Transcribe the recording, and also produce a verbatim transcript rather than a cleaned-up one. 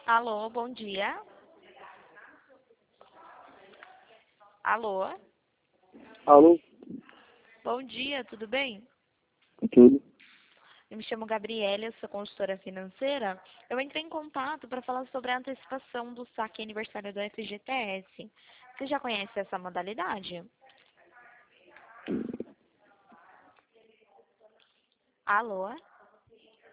Alô, bom dia. Alô, Alô, bom dia, tudo bem? tudo? Eu me chamo Gabriela, eu sou consultora financeira. Eu entrei em contato para falar sobre a antecipação do saque aniversário do F G T S. Você já conhece essa modalidade? Alô?